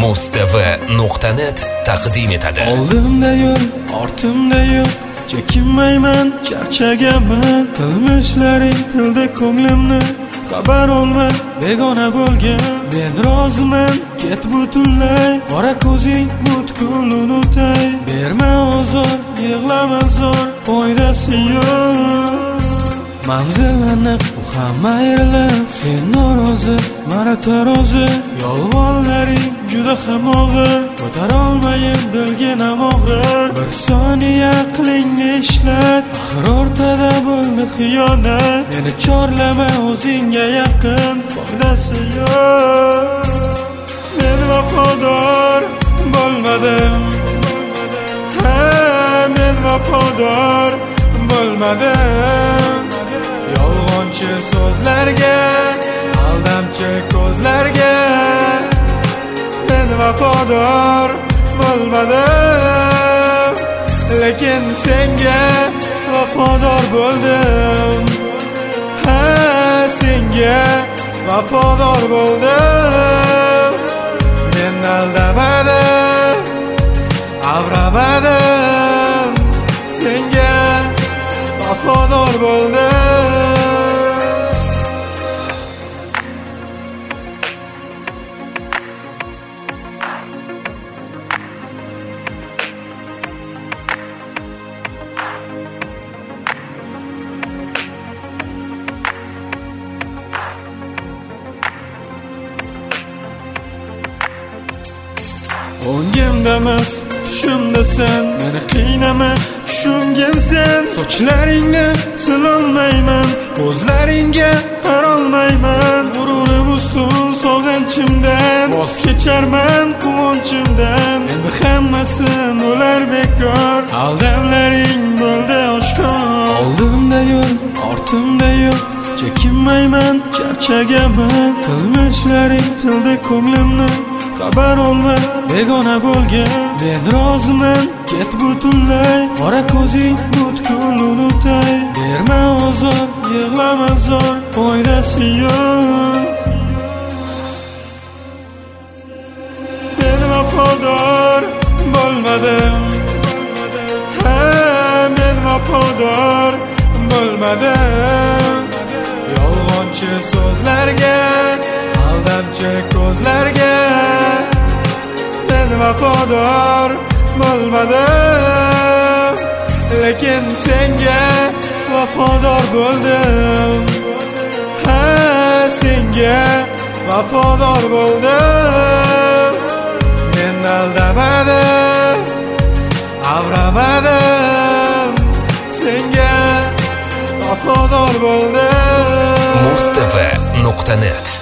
mustv.net taqdim etadi. Oldimda yo'l, ortimda yo'q, chekinmayman, charchagaman. Qilmishlaring tilda ko'nglimni xabar olmay begona bo'lgan. Men roziman, ket butunlay, qora ko'zing butkul unutay. Berma ozor, yig'lama zor, foydasi yo'q. Manzil aniq, u hamma yerlar. Sen norozi, mana tarozi. Yolg'onlaring juda ham og'ir, ko'tarolmayin dilga nam og'rir. Bir soniya qilingni ishlat, axir o'rtada bo'ldi xiyonat. Meni chorlama, o'zingga yaqin, foydasi yo'q. Men vafodor bo'lmadim, ha, men vafodor bo'lmadim. Yolg'onchi so'zlarga, aldamchi ko'zlarga men vafodor bo'lmadim, lekin senga vafodor bo'ldim. Ha, senga vafodor bo'ldim. Men aldamadim, avramadim, senga vafodor bo'ldim. O'ngimda emas, tushimda sen, meni qiynama, tushungan sen. Sochlaringni silolmayman, ko'zlaringga qarolmayman. G'ururim ustun sog'inchimdan, voz kecharman quvonchimdan. Endi hammasi bo'lar bekor, aldamlaring bo'ldi oshkor. Oldimda yo'l, ortimda yo'q, chekinmayman, charchagaman. Qilmishlaring tilda ko'nglimni xabar olmay begona bo'lgan. Men roziman, ket butunlay, qora ko'zing butkul unutay. Berma ozor, yig'lama zor, foydasi yo'q. Men vafodor bo'lmadim, ha, men vafodor bo'lmadim. Yolg'onchi so'zlarga, aldamchi ko'zlarga men vafodor bo'lmadim, lekin senga vafodor bo'ldim. Ha, senga vafodor bo'ldim. Men aldamadim, avramadim, senga vafodor bo'ldim. mustv.net